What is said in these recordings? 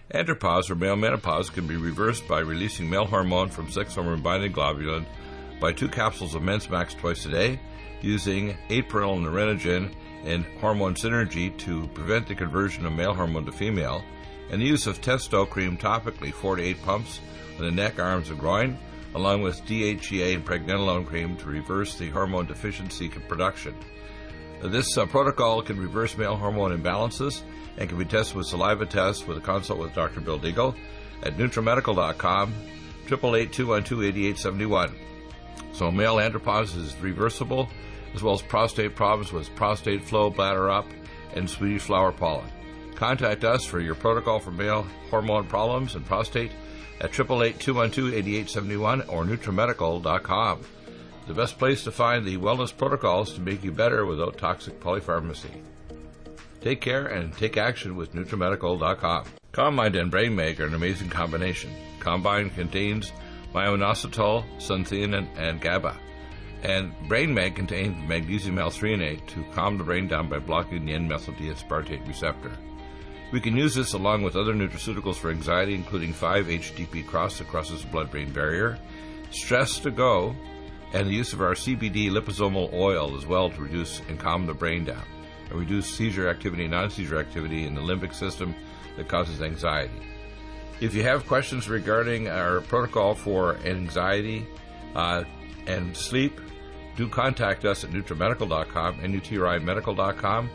Andropause, or male menopause, can be reversed by releasing male hormone from sex hormone-binding globulin by 2 capsules of Men's Max twice a day, using 8-pearl Nerenogen and hormone synergy to prevent the conversion of male hormone to female, and the use of Testo cream topically 4 to 8 pumps on the neck, arms, and groin, along with DHEA and pregnenolone cream to reverse the hormone deficiency production. This protocol can reverse male hormone imbalances and can be tested with saliva tests with a consult with Dr. Bill Deagle at NutriMedical.com, 888-212-8871. So male andropause is reversible, as well as prostate problems with prostate flow, bladder up, and Swedish flower pollen. Contact us for your protocol for male hormone problems and prostate at 888-212-8871 or NutriMedical.com. The best place to find the wellness protocols to make you better without toxic polypharmacy. Take care and take action with NutriMedical.com. CalmMind and BrainMag are an amazing combination. CalmMind contains myo-inositol, sunthein, and GABA. And BrainMag contains magnesium L-threonate to calm the brain down by blocking the N-methyl-D-aspartate receptor. We can use this along with other nutraceuticals for anxiety, including 5-HTP-Cross that crosses the blood-brain barrier, Stress to Go, and the use of our CBD liposomal oil as well to reduce and calm the brain down, and reduce seizure activity, non-seizure activity in the limbic system that causes anxiety. If you have questions regarding our protocol for anxiety and sleep, do contact us at NutriMedical.com, NutriMedical.com,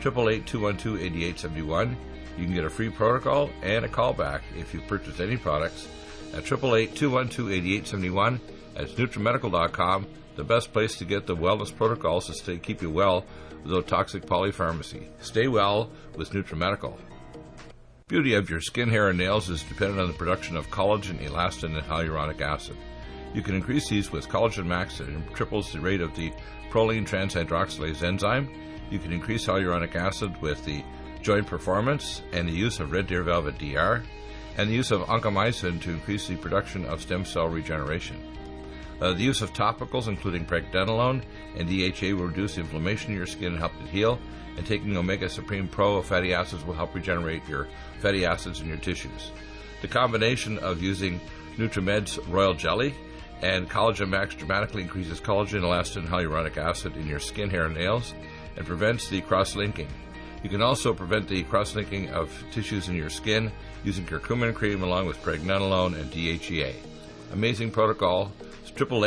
888-212-8871. You can get a free protocol and a callback if you purchase any products at 888-212-8871. That's NutriMedical.com, the best place to get the wellness protocols to keep you well without toxic polypharmacy. Stay well with NutriMedical. Beauty of your skin, hair, and nails is dependent on the production of collagen, elastin, and hyaluronic acid. You can increase these with Collagen Max that triples the rate of the proline transhydroxylase enzyme. You can increase hyaluronic acid with the Joint Performance and the use of Red Deer Velvet DR, and the use of oncomycin to increase the production of stem cell regeneration. The use of topicals, including pregnenolone and DHA, will reduce inflammation in your skin and help it heal, and taking Omega Supreme Pro fatty acids will help regenerate your fatty acids in your tissues. The combination of using NutriMed's Royal Jelly and Collagen Max dramatically increases collagen, elastin, and hyaluronic acid in your skin, hair, and nails, and prevents the cross-linking. You can also prevent the cross-linking of tissues in your skin using curcumin cream along with pregnenolone and DHEA. Amazing protocol. It's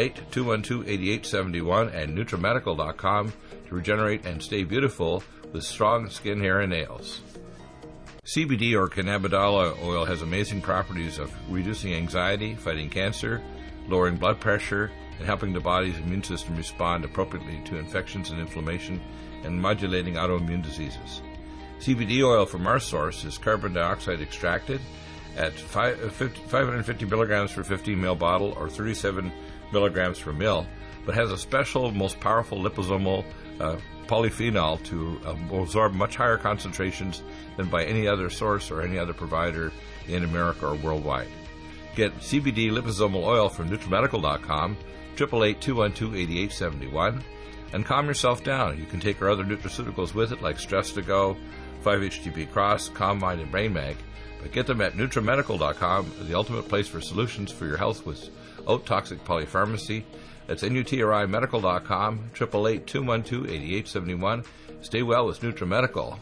888-212-8871 and NutriMedical.com to regenerate and stay beautiful with strong skin, hair, and nails. CBD or cannabidiol oil has amazing properties of reducing anxiety, fighting cancer, lowering blood pressure, and helping the body's immune system respond appropriately to infections and inflammation, and modulating autoimmune diseases. CBD oil from our source is carbon dioxide extracted at 550 milligrams per 15 ml bottle or 37 milligrams per ml, but has a special, most powerful liposomal polyphenol to absorb much higher concentrations than by any other source or any other provider in America or worldwide. Get CBD liposomal oil from NutriMedical.com, 888-212-8871, and calm yourself down. You can take our other nutraceuticals with it, like Stress to Go, 5-HTP-Cross, CalmMind, and BrainMag, but get them at NutriMedical.com, the ultimate place for solutions for your health without toxic polypharmacy. That's NutriMedical.com, 888-212-8871. Stay well with NutriMedical.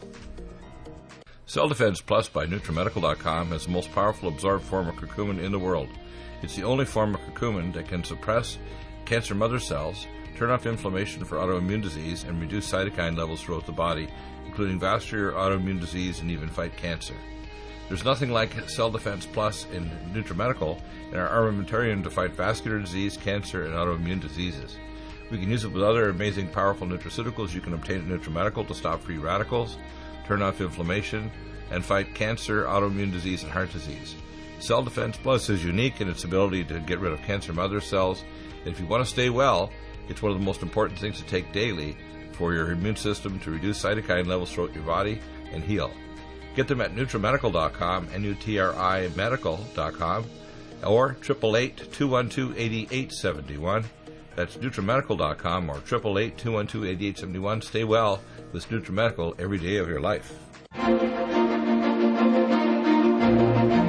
Cell Defense Plus by NutriMedical.com has the most powerful absorbed form of curcumin in the world. It's the only form of curcumin that can suppress cancer mother cells, turn off inflammation for autoimmune disease, and reduce cytokine levels throughout the body, including vascular autoimmune disease and even fight cancer. There's nothing like Cell Defense Plus in NutriMedical in our armamentarium to fight vascular disease, cancer, and autoimmune diseases. We can use it with other amazing, powerful nutraceuticals you can obtain at NutriMedical to stop free radicals, turn off inflammation, and fight cancer, autoimmune disease, and heart disease. Cell Defense Plus is unique in its ability to get rid of cancer mother cells, and if you want to stay well, it's one of the most important things to take daily for your immune system to reduce cytokine levels throughout your body and heal. Get them at NutriMedical.com, NutriMedical.com, or 888-212-8871. That's NutriMedical.com or 888-212-8871. Stay well with NutriMedical every day of your life.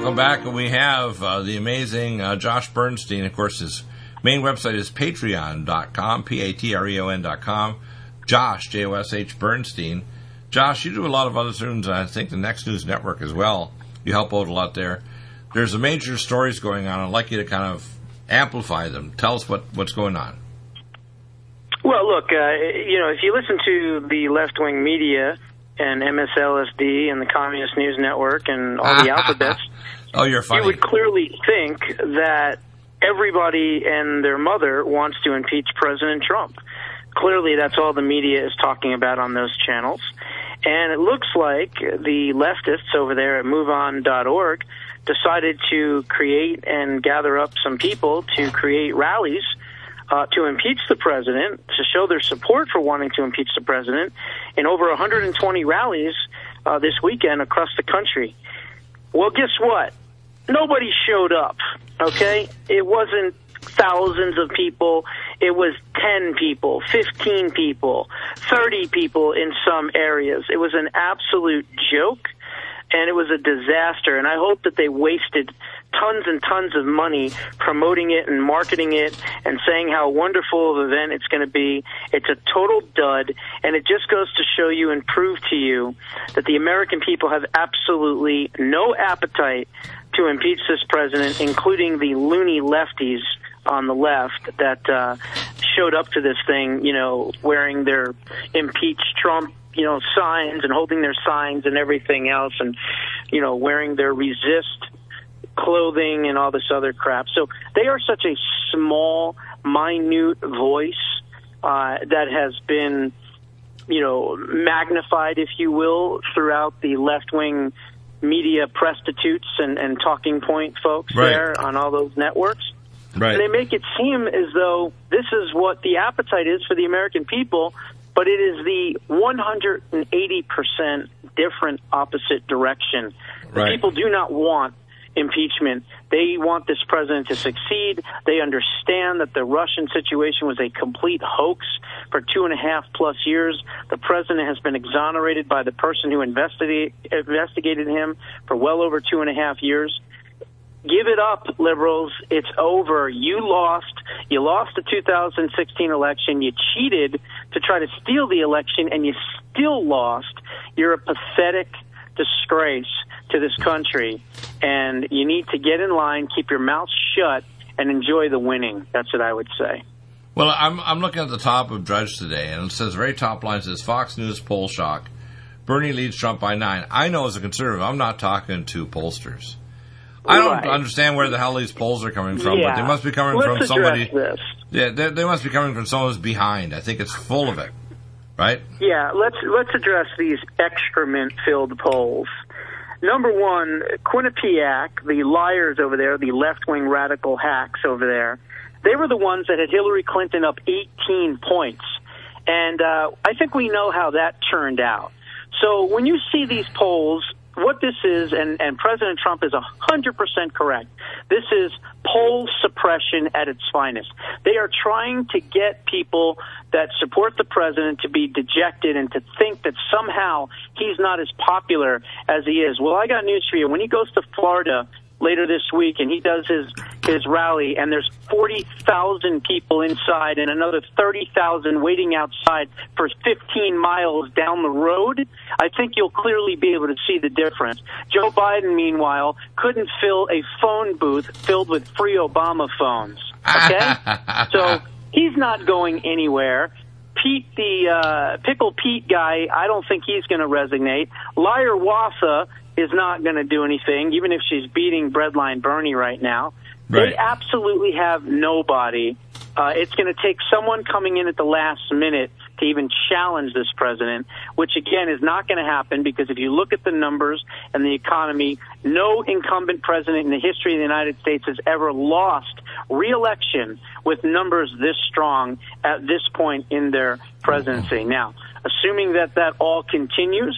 Welcome back. And we have the amazing Josh Bernstein. Of course, his main website is patreon.com, patreon.com. Josh, Josh Bernstein. Josh, you do a lot of other things, I think the Next News Network as well. You help out a lot there. There's a major stories going on. I'd like you to kind of amplify them. Tell us what's going on. Well, look, if you listen to the left-wing media and MSLSD and the Communist News Network and all the alphabets, oh, you're funny. You would clearly think that everybody and their mother wants to impeach President Trump. Clearly, that's all the media is talking about on those channels. And it looks like the leftists over there at MoveOn.org decided to create and gather up some people to create rallies to impeach the president, to show their support for wanting to impeach the president, in over 120 rallies this weekend across the country. Well, guess what? Nobody showed up, okay? It wasn't thousands of people. It was 10 people, 15 people, 30 people in some areas. It was an absolute joke, and it was a disaster. And I hope that they wasted tons and tons of money promoting it and marketing it and saying how wonderful of an event it's going to be. It's a total dud, and it just goes to show you and prove to you that the American people have absolutely no appetite to impeach this president, including the loony lefties on the left that showed up to this thing, wearing their impeach Trump, signs and holding their signs and everything else, and, wearing their resist clothing and all this other crap. So they are such a small, minute voice that has been, magnified, if you will, throughout the left-wing media prostitutes and talking point folks there on all those networks. Right. And they make it seem as though this is what the appetite is for the American people, but it is the 180% different opposite direction. The people do not want impeachment. They want this president to succeed. They understand that the Russian situation was a complete hoax for 2.5+ years. The president has been exonerated by the person who investigated him for well over 2.5 years. Give it up, liberals. It's over. You lost. You lost the 2016 election. You cheated to try to steal the election, and you still lost. You're a pathetic disgrace to this country, and you need to get in line, keep your mouth shut, and enjoy the winning. That's what I would say. Well, I'm looking at the top of Drudge today, and it says, very top line says, Fox News poll shock. Bernie leads Trump by 9. I know as a conservative, I'm not talking to pollsters. I don't understand where the hell these polls are coming from, but they must be coming from somebody. Yeah, they must be coming from someone who's behind. I think it's full of it, right? Yeah, let's address these excrement-filled polls. Number one, Quinnipiac, the liars over there, the left-wing radical hacks over there, they were the ones that had Hillary Clinton up 18 points. And I think we know how that turned out. So when you see these polls, what this is, and President Trump is 100% correct, this is poll suppression at its finest. They are trying to get people that support the president to be dejected and to think that somehow he's not as popular as he is. Well, I got news for you. When he goes to Florida later this week and he does his rally and there's 40,000 people inside and another 30,000 waiting outside for 15 miles down the road, I think you'll clearly be able to see the difference. Joe Biden, meanwhile, couldn't fill a phone booth filled with free Obama phones. Okay? So he's not going anywhere. Pete, the Pickle Pete guy, I don't think he's going to resonate. Liar Wassa is not going to do anything, even if she's beating Breadline Bernie right now. They absolutely have nobody. It's going to take someone coming in at the last minute to even challenge this president, which, again, is not going to happen because if you look at the numbers and the economy, no incumbent president in the history of the United States has ever lost re-election with numbers this strong at this point in their presidency. Now, assuming that all continues,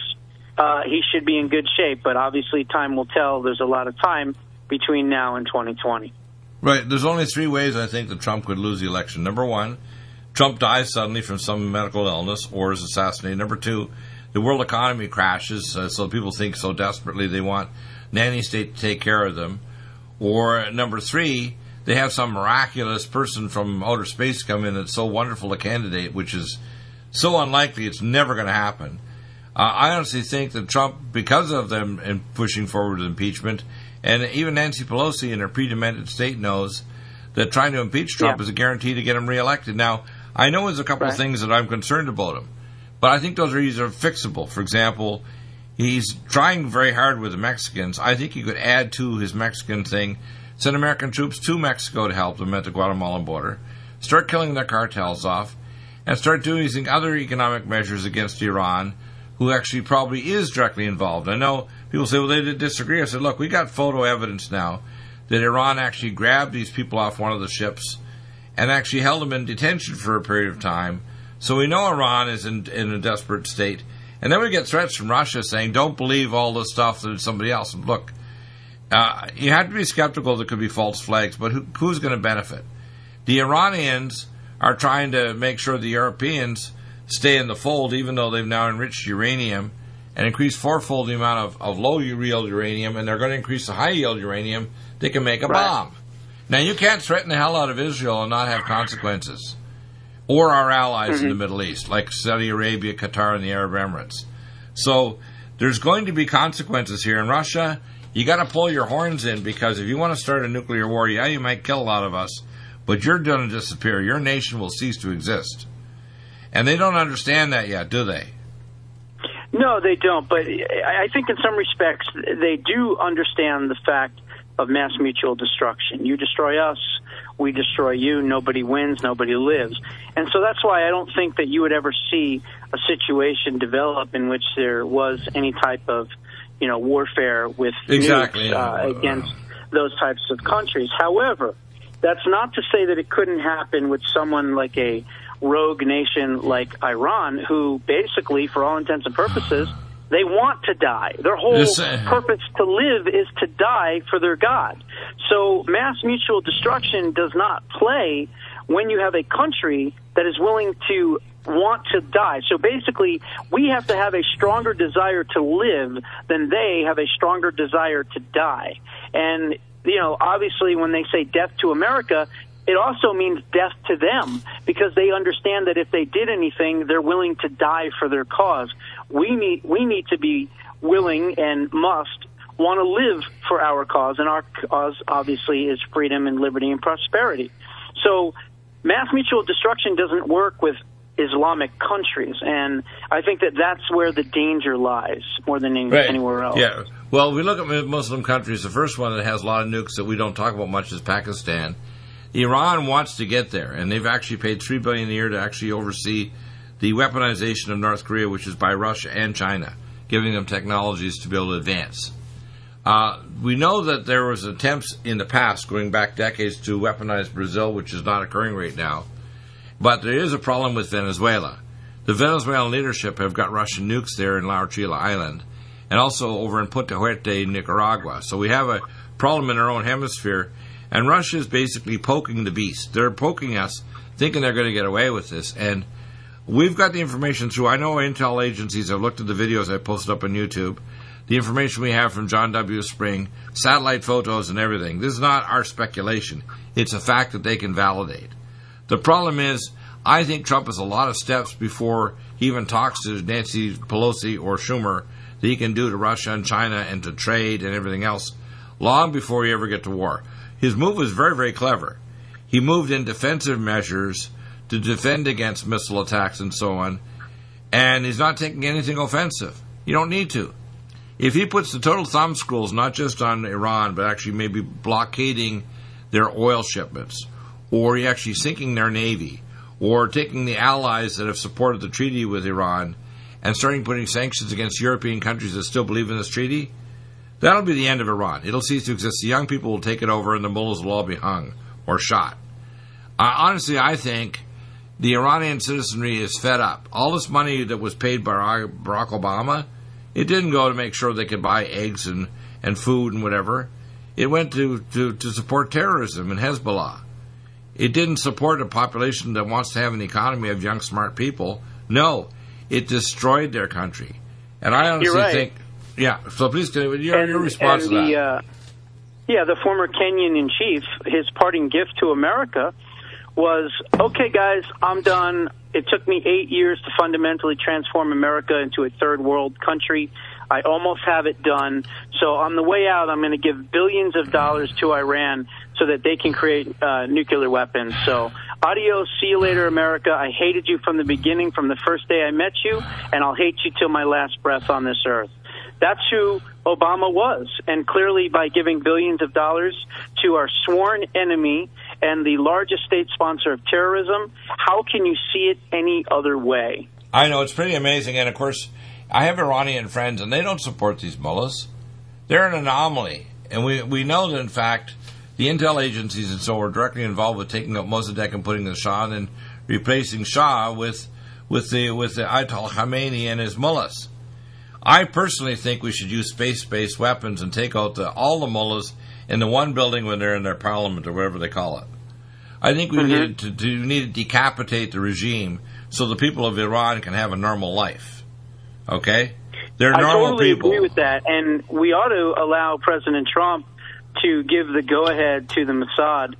he should be in good shape, but obviously time will tell. There's a lot of time between now and 2020. Right. There's only 3 ways, I think, that Trump could lose the election. Number 1, Trump dies suddenly from some medical illness or is assassinated. Number 2, the world economy crashes, so people think so desperately they want nanny state to take care of them. Or number 3, they have some miraculous person from outer space come in that's so wonderful a candidate, which is so unlikely it's never going to happen. I honestly think that Trump, because of them and pushing forward with impeachment, and even Nancy Pelosi in her pre-demented state knows that trying to impeach Trump is a guarantee to get him reelected. Now, I know there's a couple of things that I'm concerned about him, but I think those are easily fixable. For example, he's trying very hard with the Mexicans. I think he could add to his Mexican thing, send American troops to Mexico to help them at the Guatemalan border, start killing their cartels off, and start using other economic measures against Iran, who actually probably is directly involved. I know people say, well, they disagree. I said, look, we got photo evidence now that Iran actually grabbed these people off one of the ships and actually held them in detention for a period of time. So we know Iran is in a desperate state. And then we get threats from Russia saying, don't believe all this stuff that somebody else. And look, you have to be skeptical there could be false flags, but who's going to benefit? The Iranians are trying to make sure the Europeans stay in the fold, even though they've now enriched uranium and increased fourfold the amount of low-yield uranium, and they're going to increase the high-yield uranium. They can make a bomb. Now, you can't threaten the hell out of Israel and not have consequences, or our allies in the Middle East, like Saudi Arabia, Qatar, and the Arab Emirates. So there's going to be consequences here. In Russia, you got to pull your horns in, because if you want to start a nuclear war, yeah, you might kill a lot of us, but you're going to disappear. Your nation will cease to exist. And they don't understand that yet, do they? No, they don't. But I think in some respects they do understand the fact of mass mutual destruction. You destroy us, we destroy you. Nobody wins, nobody lives. And so that's why I don't think that you would ever see a situation develop in which there was any type of, warfare with nukes against those types of countries. However, that's not to say that it couldn't happen with someone like a rogue nation like Iran, who basically, for all intents and purposes, they want to die. Their whole purpose to live is to die for their God. So mass mutual destruction does not play when you have a country that is willing to want to die. So basically, we have to have a stronger desire to live than they have a stronger desire to die. And, obviously when they say death to America, it also means death to them, because they understand that if they did anything, they're willing to die for their cause. We need to be willing and must want to live for our cause, and our cause obviously is freedom and liberty and prosperity. So mass mutual destruction doesn't work with Islamic countries, and I think that that's where the danger lies more than anywhere else. Yeah. Well, we look at Muslim countries. The first one that has a lot of nukes that we don't talk about much is Pakistan. Iran wants to get there, and they've actually paid $3 billion a year to actually oversee the weaponization of North Korea, which is by Russia and China, giving them technologies to be able to advance. We know that there was attempts in the past, going back decades, to weaponize Brazil, which is not occurring right now. But there is a problem with Venezuela. The Venezuelan leadership have got Russian nukes there in La Orchila Island, and also over in Punta Huerte, Nicaragua. So we have a problem in our own hemisphere, and Russia is basically poking the beast. They're poking us, thinking they're going to get away with this. And we've got the information through, I know intel agencies have looked at the videos I posted up on YouTube, the information we have from John W. Spring, satellite photos and everything. This is not our speculation. It's a fact that they can validate. The problem is, I think Trump has a lot of steps before he even talks to Nancy Pelosi or Schumer that he can do to Russia and China and to trade and everything else, long before we ever get to war. His move was very, very clever. He moved in defensive measures to defend against missile attacks and so on, and he's not taking anything offensive. You don't need to. If he puts the total thumb screws not just on Iran, but actually maybe blockading their oil shipments, or actually sinking their navy, or taking the allies that have supported the treaty with Iran and starting putting sanctions against European countries that still believe in this treaty, that'll be the end of Iran. It'll cease to exist. The young people will take it over, and the mullahs will all be hung or shot. Honestly, I think the Iranian citizenry is fed up. All this money that was paid by Barack Obama, it didn't go to make sure they could buy eggs and food and whatever. It went to support terrorism and Hezbollah. It didn't support a population that wants to have an economy of young, smart people. No, it destroyed their country. And I honestly think Yeah, so please, your response to that. The former Kenyan in chief, his parting gift to America was, okay, guys, I'm done. It took me 8 years to fundamentally transform America into a third world country. I almost have it done. So on the way out, I'm going to give billions of dollars to Iran so that they can create nuclear weapons. So adios, see you later, America. I hated you from the beginning, from the first day I met you, and I'll hate you till my last breath on this earth. That's who Obama was. And clearly by giving billions of dollars to our sworn enemy and the largest state sponsor of terrorism, how can you see it any other way? I know, it's pretty amazing. And, of course, I have Iranian friends, and they don't support these mullahs. They're an anomaly. And we know that, in fact, the intel agencies and so are directly involved with taking up Mossadegh and putting the Shah and replacing Shah with the Ayatollah Khamenei and his mullahs. I personally think we should use space-based weapons and take out all the mullahs in the one building when they're in their parliament or whatever they call it. I think we need to decapitate the regime so the people of Iran can have a normal life. Okay? They're normal people. I totally agree with that, and we ought to allow President Trump to give the go-ahead to the Mossad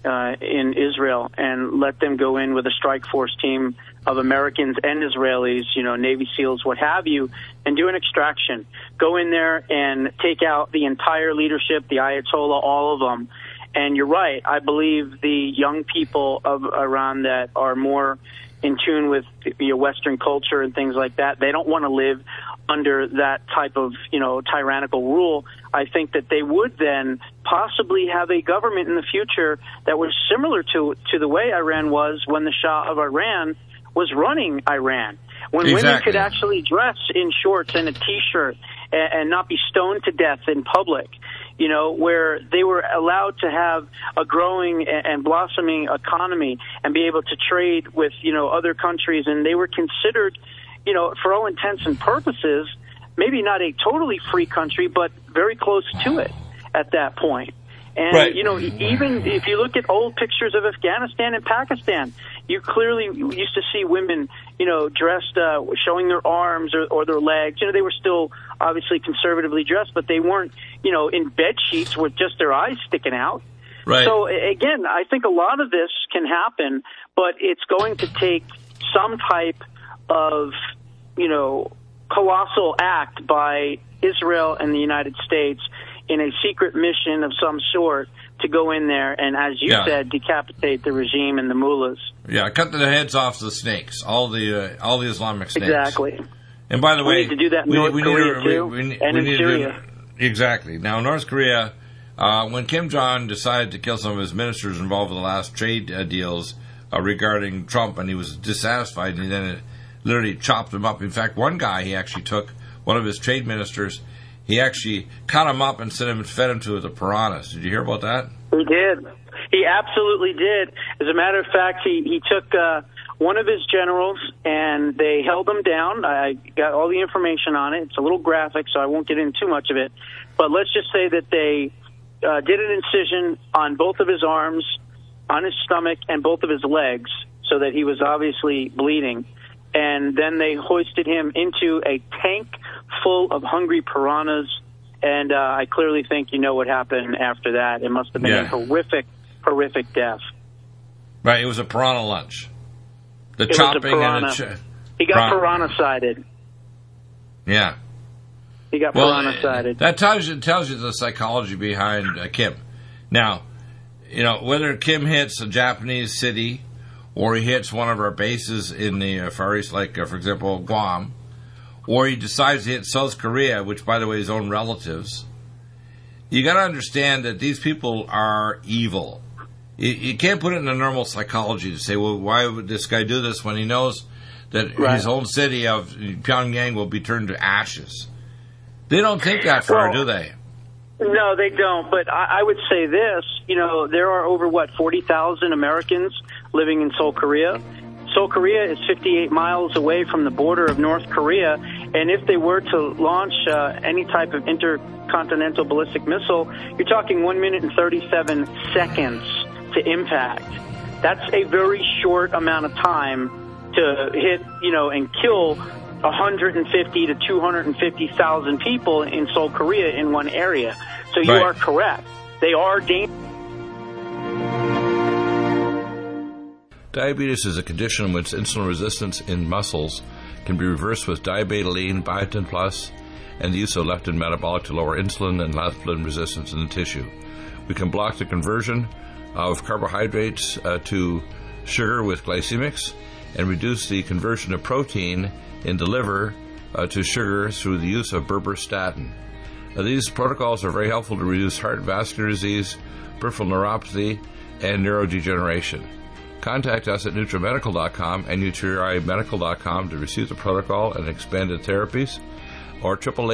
in Israel and let them go in with a strike force team of Americans and Israelis, Navy SEALs, what have you, and do an extraction. Go in there and take out the entire leadership, the Ayatollah, all of them. And you're right. I believe the young people of Iran that are more in tune with Western culture and things like that, they don't want to live under that type of, tyrannical rule. I think that they would then possibly have a government in the future that was similar to the way Iran was when the Shah of Iran was running Iran, when women could actually dress in shorts and a T-shirt and not be stoned to death in public, where they were allowed to have a growing and blossoming economy and be able to trade with, other countries. And they were considered, for all intents and purposes, maybe not a totally free country, but very close to it at that point. And, right. Even if you look at old pictures of Afghanistan and Pakistan, you clearly used to see women, dressed, showing their arms or their legs. They were still obviously conservatively dressed, but they weren't, in bed sheets with just their eyes sticking out. Right. So, again, I think a lot of this can happen, but it's going to take some type of, colossal act by Israel and the United States in a secret mission of some sort to go in there and, as you said, decapitate the regime and the mullahs. Yeah, cut the heads off the snakes, all the Islamic snakes. Exactly. And by the way, we need to do that in North Korea too, and in Syria. Exactly. Now, North Korea, when Kim Jong decided to kill some of his ministers involved in the last trade deals regarding Trump, and he was dissatisfied, and he then literally chopped him up. In fact, one guy, he actually took one of his trade ministers. He actually cut him up and fed him to the piranhas. Did you hear about that? He did. He absolutely did. As a matter of fact, he took one of his generals and they held him down. I got all the information on it. It's a little graphic, so I won't get into too much of it. But let's just say that they did an incision on both of his arms, on his stomach, and both of his legs, so that he was obviously bleeding. And then they hoisted him into a tank full of hungry piranhas, and I clearly think you know what happened after that. It must have been a horrific death. Right, it was a piranha lunch. The it chopping was a and he got piranha-sided. Yeah. He got piranha-sided. That tells you the psychology behind Kim. Now, whether Kim hits a Japanese city or he hits one of our bases in the Far East, like, for example, Guam, or he decides to hit South Korea, which, by the way, is his own relatives, you got to understand that these people are evil. You can't put it in a normal psychology to say, well, why would this guy do this when he knows that his own city of Pyongyang will be turned to ashes? They don't think that far, do they? No, they don't. But I would say this, there are over, 40,000 Americans living in Seoul, Korea. Seoul, Korea is 58 miles away from the border of North Korea, and if they were to launch any type of intercontinental ballistic missile, you're talking 1 minute and 37 seconds to impact. That's a very short amount of time to hit, and kill 150 to 250,000 people in Seoul, Korea in one area. So you are correct. They are dangerous. Diabetes is a condition in which insulin resistance in muscles can be reversed with diabetoline, biotin plus, and the use of leptin metabolic to lower insulin and leptin resistance in the tissue. We can block the conversion of carbohydrates to sugar with glycemics and reduce the conversion of protein in the liver to sugar through the use of berberstatin. These protocols are very helpful to reduce heart vascular disease, peripheral neuropathy, and neurodegeneration. Contact us at NutriMedical.com and NutriMedical.com to receive the protocol and expanded therapies, or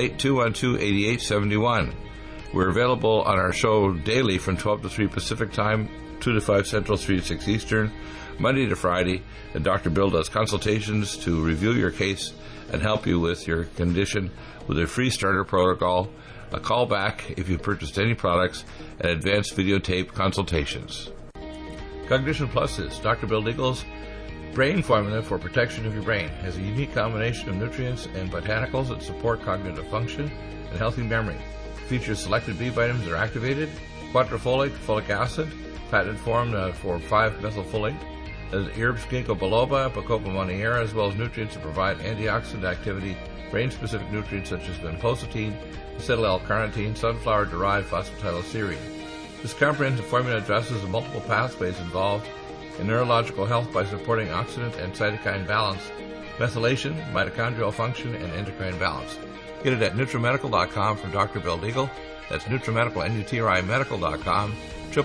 888-212-8871. We're available on our show daily from 12 to 3 Pacific Time, 2 to 5 Central, 3 to 6 Eastern, Monday to Friday, and Dr. Bill does consultations to review your case and help you with your condition with a free starter protocol, a call back if you purchased any products, and advanced videotape consultations. Cognition Plus is Dr. Bill Deagle's brain formula for protection of your brain. It has a unique combination of nutrients and botanicals that support cognitive function and healthy memory. It features selected B vitamins that are activated, quadrifolate, folic acid, patented form for 5-methylfolate, herbs ginkgo biloba, bacopa monnieri, as well as nutrients that provide antioxidant activity, brain-specific nutrients such as vinpocetine, acetyl-L-carnitine, sunflower-derived phosphatidylserine. This comprehensive formula addresses the multiple pathways involved in neurological health by supporting oxidant and cytokine balance, methylation, mitochondrial function, and endocrine balance. Get it at NutriMedical.com from Dr. Bill Deagle. That's NutriMedical, NutriMedical.com,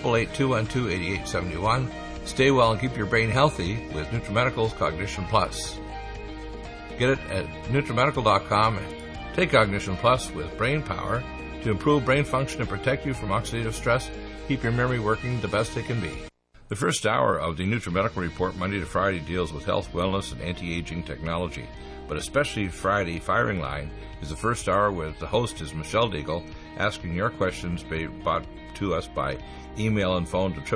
888-212-8871. Stay well and keep your brain healthy with NutriMedical's Cognition Plus. Get it at NutriMedical.com and take Cognition Plus with brain power to improve brain function and protect you from oxidative stress. Keep your memory working the best it can be. The first hour of the NutriMedical Report, Monday to Friday, deals with health, wellness, and anti-aging technology. But especially Friday, Firing Line, is the first hour where the host is Michelle Deagle, asking your questions brought to us by email and phone to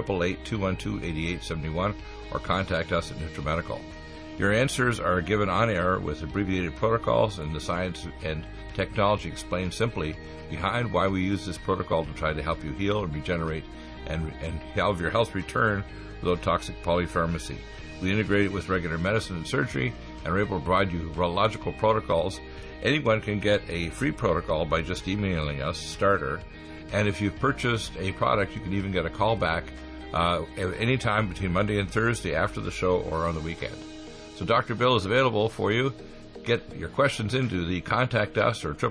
888-212-8871 or contact us at NutriMedical. Your answers are given on air with abbreviated protocols and the science and technology explained simply behind why we use this protocol to try to help you heal and regenerate and have your health return without toxic polypharmacy. We integrate it with regular medicine and surgery and are able to provide you urological protocols. Anyone can get a free protocol by just emailing us, starter, and if you've purchased a product, you can even get a call back at any time between Monday and Thursday after the show or on the weekend. So Dr. Bill is available for you. Get your questions into the Contact Us or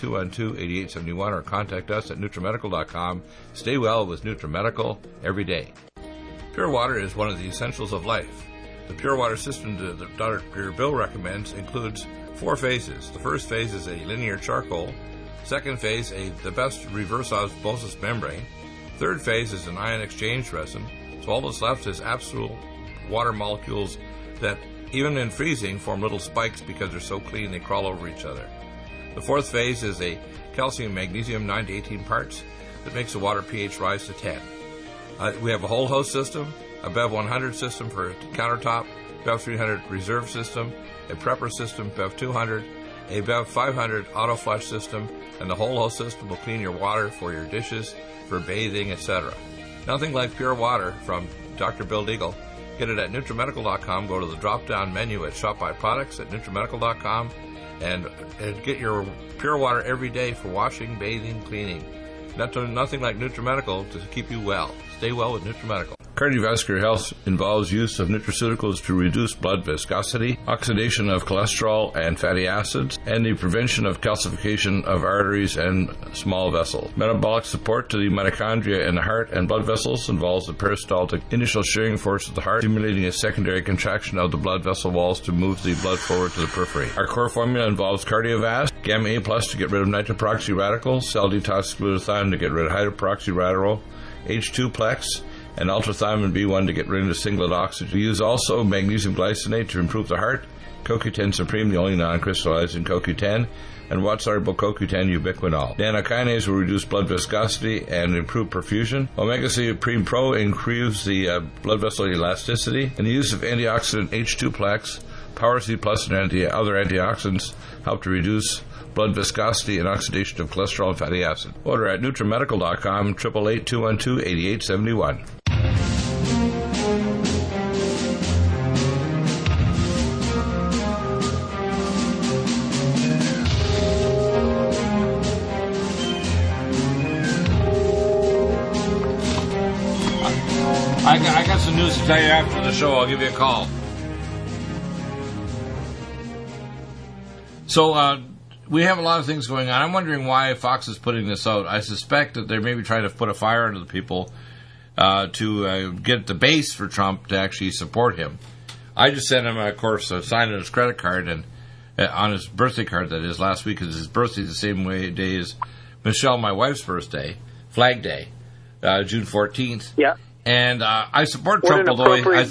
888-212-8871 or contact us at NutriMedical.com. Stay well with NutriMedical every day. Pure water is one of the essentials of life. The pure water system that Dr. Bill recommends includes 4 phases. The first phase is a linear charcoal. Second phase, the best reverse osmosis membrane. Third phase is an ion exchange resin. So all that's left is absolute water molecules that even in freezing, form little spikes because they're so clean they crawl over each other. The fourth phase is a calcium-magnesium 9 to 18 parts that makes the water pH rise to 10. We have a whole host system, a BEV 100 system for countertop, BEV 300 reserve system, a prepper system, BEV 200, a BEV 500 auto flush system, and the whole host system will clean your water for your dishes, for bathing, etc. Nothing like pure water from Dr. Bill Deagle. Get it at NutriMedical.com. Go to the drop-down menu at Shop by Products at NutriMedical.com and get your pure water every day for washing, bathing, cleaning. Nothing like NutriMedical to keep you well. Stay well with NutriMedical. Cardiovascular health involves use of nutraceuticals to reduce blood viscosity, oxidation of cholesterol and fatty acids, and the prevention of calcification of arteries and small vessels. Metabolic support to the mitochondria in the heart and blood vessels involves the peristaltic initial shearing force of the heart, stimulating a secondary contraction of the blood vessel walls to move the blood forward to the periphery. Our core formula involves Cardiovasc, Gamma A Plus to get rid of nitroproxy radicals, Cell Detox Glutathione to get rid of hydroperoxy radical, H2-Plex, and ultrathymine B1 to get rid of the singlet oxygen. We use also magnesium glycinate to improve the heart, CoQ10 Supreme, the only non-crystallizing CoQ10, and water-soluble CoQ10 ubiquinol. Nanokinase will reduce blood viscosity and improve perfusion. Omega-3 Supreme Pro improves the blood vessel elasticity. And the use of antioxidant H2-Plex Power C Plus and other antioxidants help to reduce blood viscosity and oxidation of cholesterol and fatty acid. Order at NutriMedical.com, 888-212-8871. I got some news to tell you after the show. I'll give you a call. So, we have a lot of things going on. I'm wondering why Fox is putting this out. I suspect that they're maybe trying to put a fire under the people to get the base for Trump to actually support him. I just sent him, of course, a sign on his credit card, and on his birthday card, that is, last week, because his birthday is the same day as Michelle, my wife's birthday, Flag Day, June 14th. Yeah. And I support Trump, although I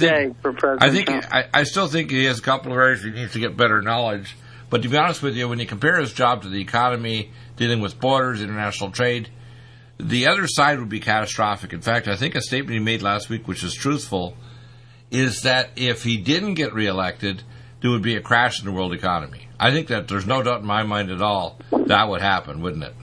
still think he has a couple of areas he needs to get better knowledge. But to be honest with you, when you compare his job to the economy, dealing with borders, international trade, the other side would be catastrophic. In fact, I think a statement he made last week, which is truthful, is that if he didn't get reelected, there would be a crash in the world economy. I think that there's no doubt in my mind at all that would happen, wouldn't it?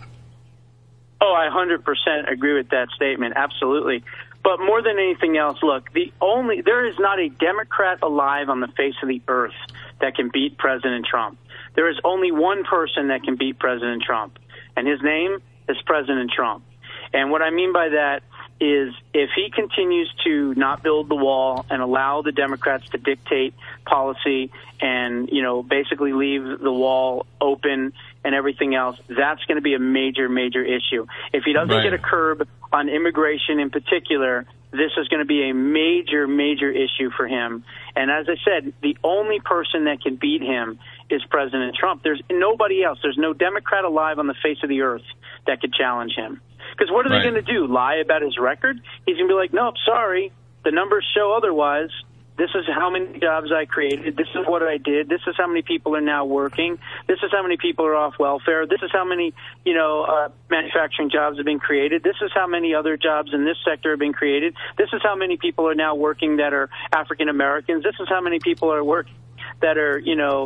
Oh, I 100% agree with that statement. Absolutely. But more than anything else, look, there is not a Democrat alive on the face of the earth that can beat President Trump. There is only one person that can beat President Trump, and his name is President Trump. And what I mean by that is if he continues to not build the wall and allow the Democrats to dictate policy and, basically leave the wall open and everything else, that's going to be a major, major issue. If he doesn't get a curb on immigration in particular, this is going to be a major, major issue for him. And as I said, the only person that can beat him is President Trump. There's nobody else. There's no Democrat alive on the face of the earth that could challenge him. Because what are they going to do? Lie about his record? He's going to be like, nope, sorry, the numbers show otherwise. This is how many jobs I created. This is what I did. This is how many people are now working. This is how many people are off welfare. This is how many, manufacturing jobs have been created. This is how many other jobs in this sector have been created. This is how many people are now working that are African Americans. This is how many people are working that are,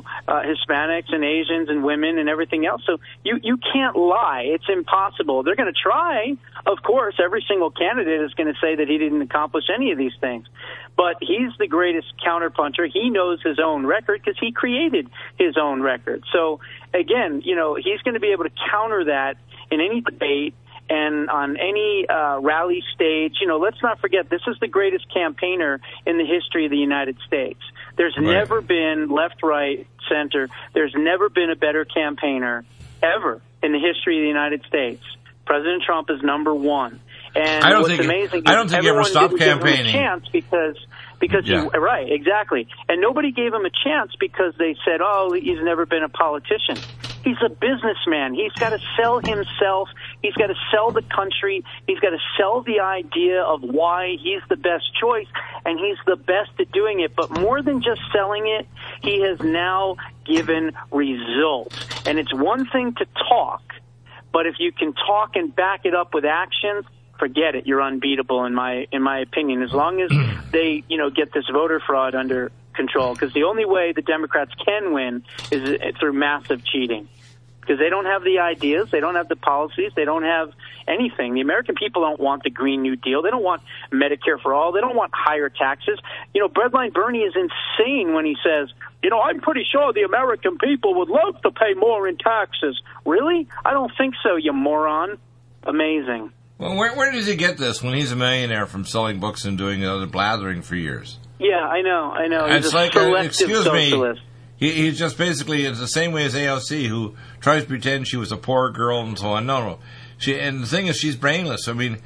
Hispanics and Asians and women and everything else. So you can't lie. It's impossible. They're going to try. Of course, every single candidate is going to say that he didn't accomplish any of these things. But he's the greatest counterpuncher. He knows his own record because he created his own record. So, again, he's going to be able to counter that in any debate and on any rally stage. Let's not forget, this is the greatest campaigner in the history of the United States. There's never been left, right, center. There's never been a better campaigner ever in the history of the United States. President Trump is number one. And I don't think he ever stopped campaigning. Give him a chance because right, exactly. And nobody gave him a chance because they said, oh, he's never been a politician. He's a businessman. He's got to sell himself. He's got to sell the country. He's got to sell the idea of why he's the best choice, and he's the best at doing it. But more than just selling it, he has now given results. And it's one thing to talk, but if you can talk and back it up with actions, forget it. You're unbeatable, in my opinion, as long as they, get this voter fraud under control. Because the only way the Democrats can win is through massive cheating. Because they don't have the ideas, they don't have the policies, they don't have anything. The American people don't want the Green New Deal. They don't want Medicare for all. They don't want higher taxes. Breadline Bernie is insane when he says, I'm pretty sure the American people would love to pay more in taxes. Really? I don't think so, you moron. Amazing. Well, where does he get this when he's a millionaire from selling books and doing other blathering for years? Yeah, I know. He's it's a like, excuse socialist. He's just basically, it's the same way as AOC, who tries to pretend she was a poor girl and so on. No. And the thing is, she's brainless. I mean,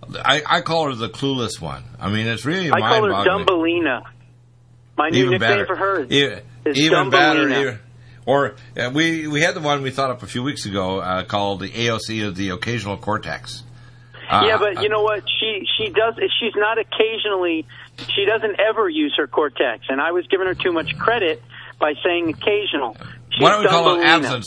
I call her the clueless one. I mean, it's really mind-boggling. I call her Dumbelina. My new nickname for her is even Dumbelina. Better. We had the one we thought up a few weeks ago called the AOC of the occasional cortex. Yeah, but you know what? She does. She's not occasionally. She doesn't ever use her cortex, and I was giving her too much credit by saying occasional. Why don't we call it absence?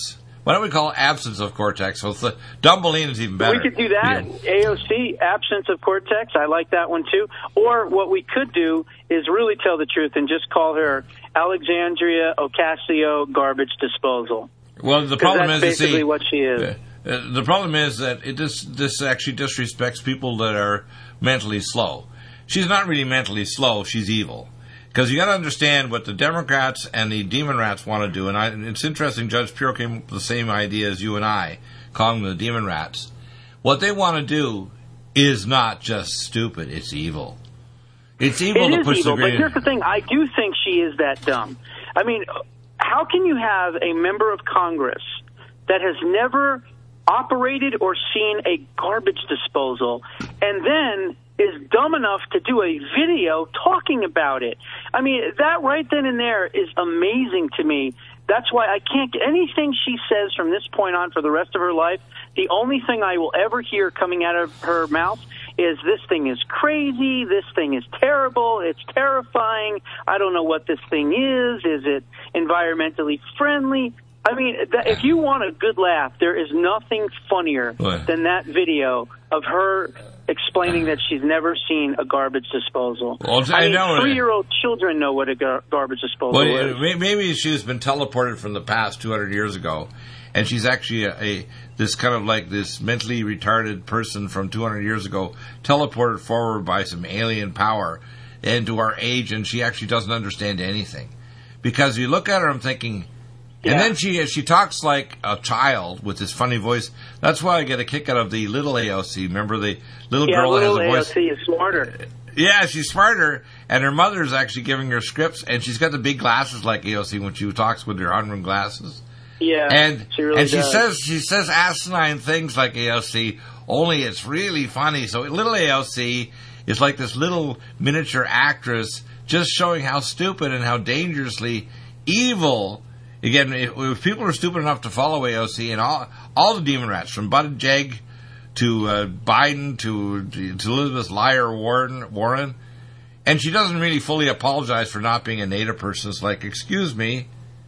Why don't we call it absence of cortex? So Dumbelline is even better. We could do that. Yeah. AOC, absence of cortex. I like that one too. Or what we could do is really tell the truth and just call her Alexandria Ocasio Garbage Disposal. Well, the problem is, basically what she is. The problem is that this actually disrespects people that are mentally slow. She's not really mentally slow. She's evil. Because you got to understand what the Democrats and the demon rats want to do. And it's interesting, Judge Pure came up with the same idea as you and I, calling them the demon rats. What they want to do is not just stupid, it's evil. It's evil to push the green. But here's the thing, I do think she is that dumb. I mean, how can you have a member of Congress that has never operated or seen a garbage disposal and then is dumb enough to do a video talking about it? I mean, that right then and there is amazing to me. That's why I can't get anything she says from this point on for the rest of her life. The only thing I will ever hear coming out of her mouth is this thing is crazy, this thing is terrible, it's terrifying, I don't know what this thing is it environmentally friendly? I mean, if you want a good laugh, there is nothing funnier than that video of her explaining that she's never seen a garbage disposal. Well, I mean, 3-year-old children know what a garbage disposal is. Maybe she's been teleported from the past 200 years ago, and she's actually this kind of like this mentally retarded person from 200 years ago, teleported forward by some alien power into our age, and she actually doesn't understand anything. Because you look at her, I'm thinking... Yeah. And then she talks like a child with this funny voice. That's why I get a kick out of the little AOC. Remember the little girl that has a voice? AOC is smarter. Yeah, she's smarter, and her mother's actually giving her scripts, and she's got the big glasses like AOC when she talks with her on-room glasses. Yeah, and she really does. She says asinine things like AOC, only it's really funny. So little AOC is like this little miniature actress just showing how stupid and how dangerously evil. Again, if people are stupid enough to follow AOC and all the demon rats, from Buttigieg to Biden to Elizabeth Liar Warren, and she doesn't really fully apologize for not being a native person. It's like, excuse me.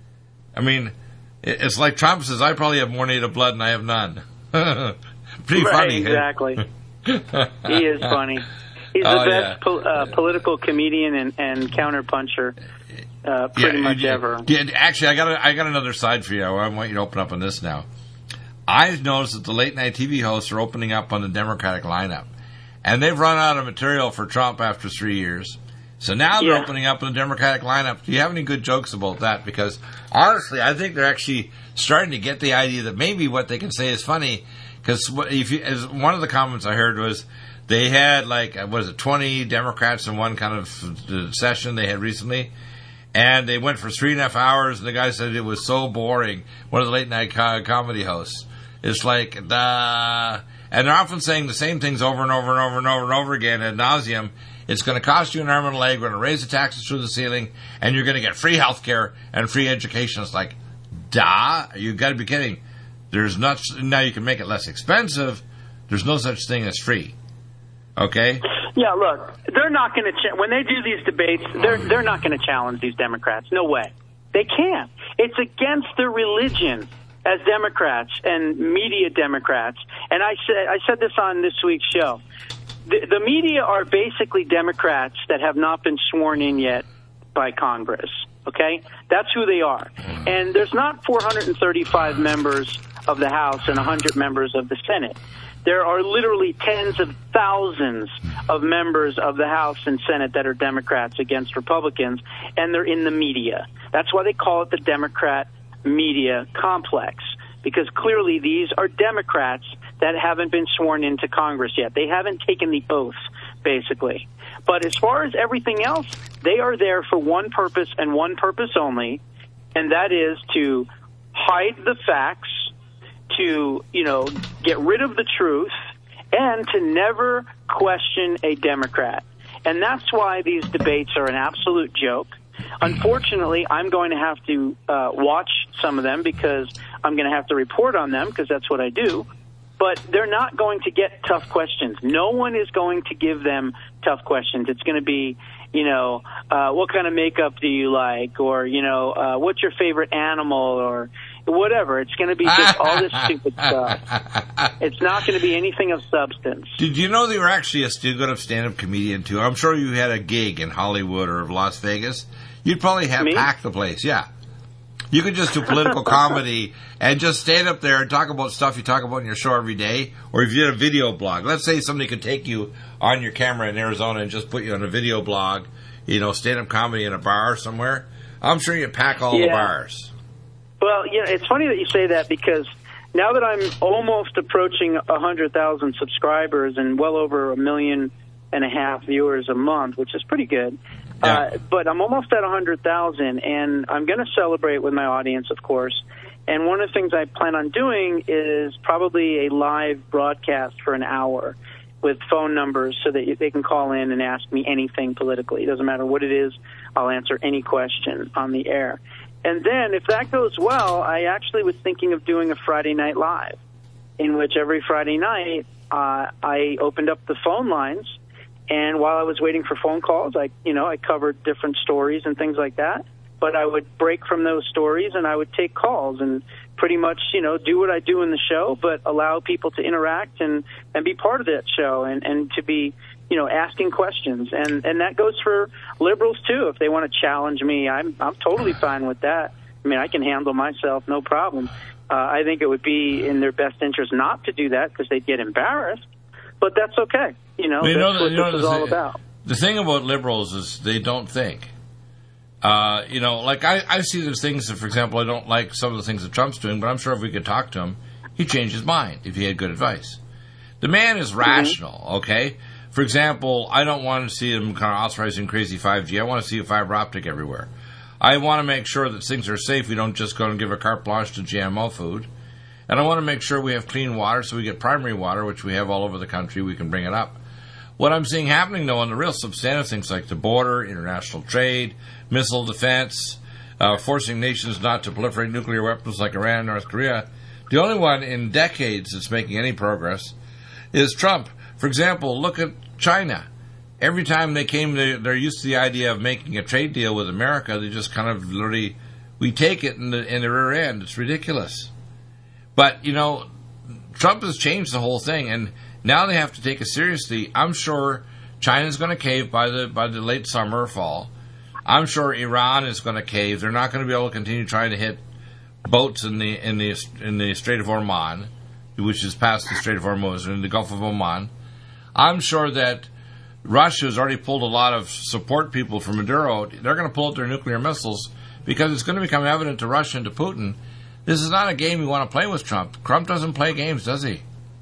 I mean, it's like Trump says, I probably have more native blood and I have none. Pretty funny. Exactly. He is funny. He's the best political comedian and counterpuncher. Pretty much ever. Actually, I got another side for you. I want you to open up on this now. I've noticed that the late night TV hosts are opening up on the Democratic lineup, and they've run out of material for Trump after 3 years. So now they're opening up on the Democratic lineup. Do you have any good jokes about that? Because honestly, I think they're actually starting to get the idea that maybe what they can say is funny. Because as one of the comments I heard was they had 20 Democrats in one kind of session they had recently. And they went for 3.5 hours, and the guy said it was so boring. One of the late-night comedy hosts. It's like, and they're often saying the same things over and over and over and over and over again ad nauseum. It's going to cost you an arm and a leg. We're going to raise the taxes through the ceiling, and you're going to get free health care and free education. It's like, you've got to be kidding. Now you can make it less expensive. There's no such thing as free. Okay? Yeah, look, they're not going to when they do these debates, they're not going to challenge these Democrats. No way. They can't. It's against their religion as Democrats and media Democrats. And I said this on this week's show. The media are basically Democrats that have not been sworn in yet by Congress. Okay? That's who they are. And there's not 435 members of the House and 100 members of the Senate. There are literally tens of thousands of members of the House and Senate that are Democrats against Republicans, and they're in the media. That's why they call it the Democrat media complex, because clearly these are Democrats that haven't been sworn into Congress yet. They haven't taken the oath, basically. But as far as everything else, they are there for one purpose and one purpose only, and that is to hide the facts, to, get rid of the truth, and to never question a Democrat. And that's why these debates are an absolute joke. Unfortunately, I'm going to have to watch some of them because I'm going to have to report on them because that's what I do. But they're not going to get tough questions. No one is going to give them tough questions. It's going to be, what kind of makeup do you like? Or, what's your favorite animal? Or, whatever. It's going to be just all this stupid stuff. It's not going to be anything of substance. Did you know that you were actually a good stand-up comedian, too? I'm sure you had a gig in Hollywood or Las Vegas. You'd probably have packed the place, yeah. You could just do political comedy and just stand up there and talk about stuff you talk about in your show every day. Or if you did a video blog. Let's say somebody could take you on your camera in Arizona and just put you on a video blog, stand-up comedy in a bar somewhere. I'm sure you'd pack all the bars. Well, it's funny that you say that because now that I'm almost approaching 100,000 subscribers and well over 1.5 million viewers a month, which is pretty good. Yeah. But I'm almost at 100,000, and I'm going to celebrate with my audience, of course. And one of the things I plan on doing is probably a live broadcast for an hour with phone numbers so that they can call in and ask me anything politically. It doesn't matter what it is. I'll answer any question on the air. And then if that goes well, I actually was thinking of doing a Friday Night Live, in which every Friday night I opened up the phone lines. And while I was waiting for phone calls, I covered different stories and things like that. But I would break from those stories and I would take calls and pretty much, do what I do in the show, but allow people to interact and be part of that show and to be, asking questions. And that goes for liberals too. If they want to challenge me, I'm totally fine with that. I mean, I can handle myself, no problem. I think it would be in their best interest not to do that because they'd get embarrassed. But that's okay. That's what this is all about. The thing about liberals is they don't think. Like I see there's things that, for example, I don't like some of the things that Trump's doing, but I'm sure if we could talk to him, he'd change his mind if he had good advice. The man is rational, okay? For example, I don't want to see him kind of authorizing crazy 5G. I want to see a fiber optic everywhere. I want to make sure that things are safe. We don't just go and give a carte blanche to GMO food. And I want to make sure we have clean water so we get primary water, which we have all over the country. We can bring it up. What I'm seeing happening, though, on the real substantive things like the border, international trade, missile defense, forcing nations not to proliferate nuclear weapons like Iran and North Korea, the only one in decades that's making any progress is Trump. For example, look at China. Every time they came, they're used to the idea of making a trade deal with America. They just kind of literally, we take it in the rear end. It's ridiculous. But, Trump has changed the whole thing, and now they have to take it seriously. I'm sure China's going to cave by the late summer or fall. I'm sure Iran is going to cave. They're not going to be able to continue trying to hit boats in the Strait of Oman, which is past the Strait of Hormuz, in the Gulf of Oman. I'm sure that Russia has already pulled a lot of support people from Maduro. They're going to pull out their nuclear missiles because it's going to become evident to Russia and to Putin. This is not a game you want to play with Trump. Trump doesn't play games, does he?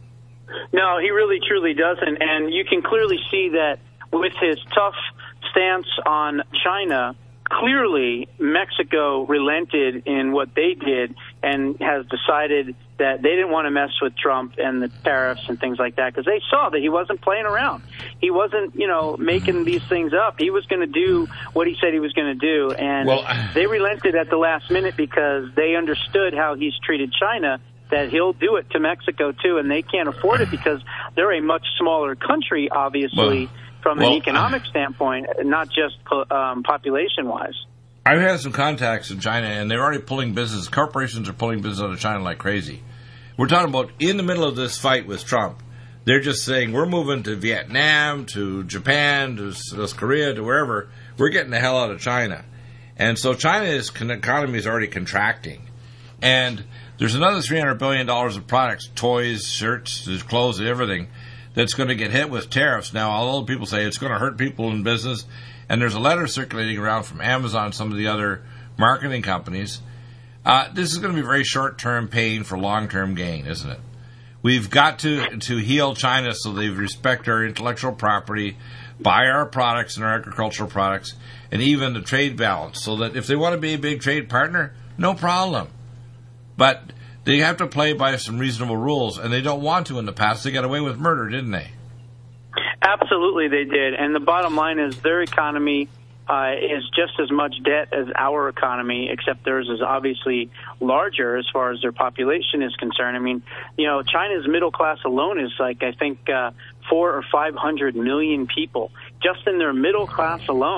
No, he really, truly doesn't. And you can clearly see that with his tough stance on China, clearly Mexico relented in what they did and has decided that they didn't want to mess with Trump and the tariffs and things like that because they saw that he wasn't playing around. He wasn't, making these things up. He was going to do what he said he was going to do. And they relented at the last minute because they understood how he's treated China, that he'll do it to Mexico too, and they can't afford it because they're a much smaller country, obviously, from an economic standpoint, not just population-wise. I've had some contacts in China, and they're already pulling business. Corporations are pulling business out of China like crazy. We're talking about in the middle of this fight with Trump. They're just saying, we're moving to Vietnam, to Japan, to South Korea, to wherever. We're getting the hell out of China. And so China's economy is already contracting. And there's another $300 billion of products, toys, shirts, clothes, everything, that's going to get hit with tariffs. Now, although people say it's going to hurt people in business, and there's a letter circulating around from Amazon, some of the other marketing companies, this is going to be very short-term pain for long-term gain, isn't it? We've got to heal China so they respect our intellectual property, buy our products and our agricultural products, and even the trade balance, so that if they want to be a big trade partner, no problem. But they have to play by some reasonable rules, and they don't want to in the past. They got away with murder, didn't they? Absolutely, they did. And the bottom line is their economy is just as much debt as our economy, except theirs is obviously larger as far as their population is concerned. I mean, China's middle class alone is like, I think, 400 or 500 million people just in their middle class alone.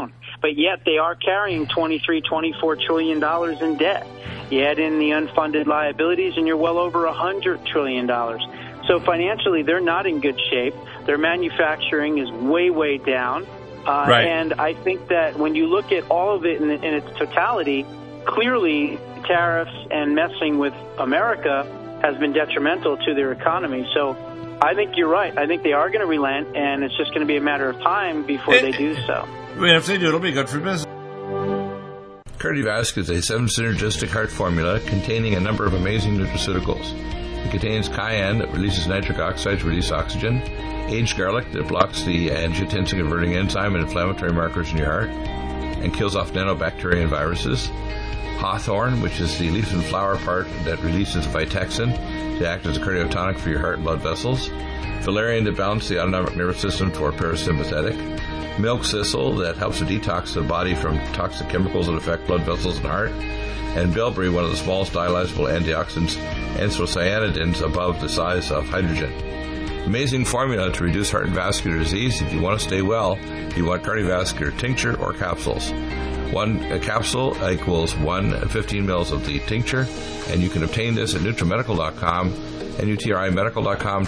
but yet they are carrying $24 trillion in debt. You add in the unfunded liabilities, and you're well over $100 trillion. So financially, they're not in good shape. Their manufacturing is way, way down. Right. And I think that when you look at all of it in its totality, clearly tariffs and messing with America has been detrimental to their economy. So I think you're right. I think they are going to relent, and it's just going to be a matter of time before they do so. I mean, if they do, it'll be good for business. Cardiovasc is a 7-synergistic heart formula containing a number of amazing nutraceuticals. It contains cayenne that releases nitric oxide to release oxygen, aged garlic that blocks the angiotensin-converting enzyme and inflammatory markers in your heart and kills off nanobacteria and viruses, hawthorn, which is the leaf and flower part that releases Vitexin to act as a cardiotonic for your heart and blood vessels, valerian to balance the autonomic nervous system for parasympathetic, milk thistle that helps to detox the body from toxic chemicals that affect blood vessels and heart, and bilberry, one of the smallest dialyzable antioxidants, anthocyanidins above the size of hydrogen. Amazing formula to reduce heart and vascular disease. If you want to stay well, you want cardiovascular tincture or capsules. One capsule equals 15 mils of the tincture, and you can obtain this at NutriMedical.com, NutriMedical.com,